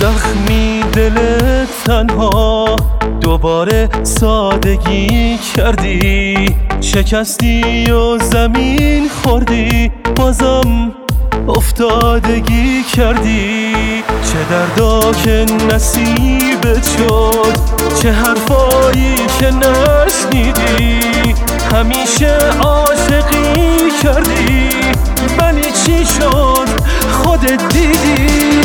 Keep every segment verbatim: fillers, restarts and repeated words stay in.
زخمی دل تنها دوباره سادگی کردی، شکستی و زمین خوردی، بازم افتادگی کردی. چه دردا که نصیبت شد، چه حرفایی که نشنیدی. همیشه عاشقی کردی ولی چی شد خودت دیدی.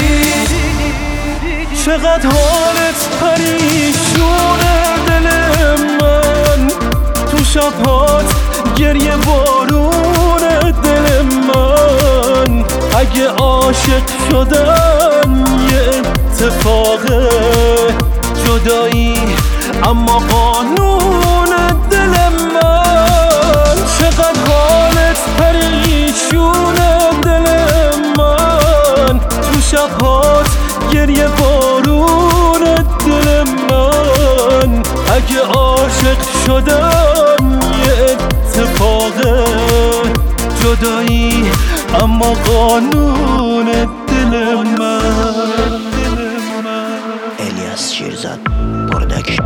چقدر حالت پریشونه دل من، تو شبهات گریه بارون دل من. اگه عاشق شدن یه اتفاقه، جدایی اما قانون دل من. چقدر حالت پریشونه دل من، تو شبهات گریه بارون دل من. اگه عاشق شدم یه اتفاقه، جدایی اما قانون دل من. الیاس شیرزاد پروداکشن.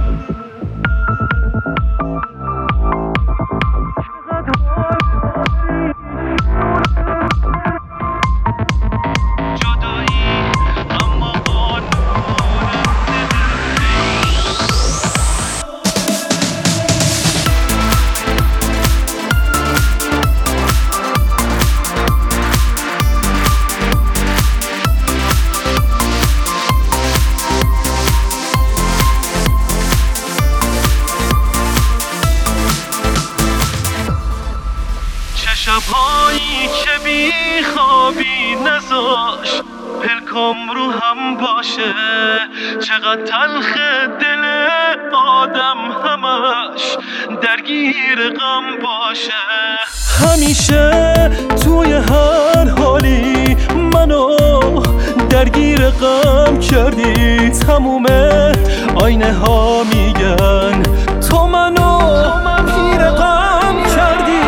شبهایی که بی خوابی نذاش پلکام رو هم باشه. چقدر تلخ دل آدم همش درگیر غم باشه. همیشه توی هر حالی منو درگیر غم کردی. تموم آینه ها میگن تو منو پیر غم کردی.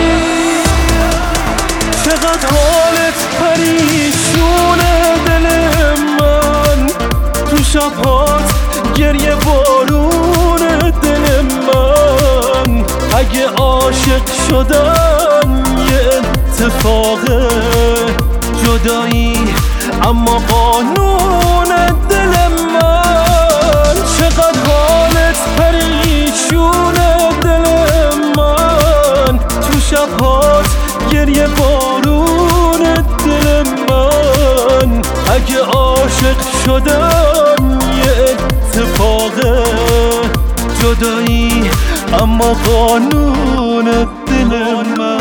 چقدر حالت پریشونه دل من، تو شبهات گریه بارون دل من. اگه عاشق شدم یه اتفاقه، جدایی اما قانون دل من. چقدر حالت پریشونه دل من، تو شبهات گریه بارون دل من. اگه عاشق شدم یه اتفاقه، جدایی اما قانون دل من.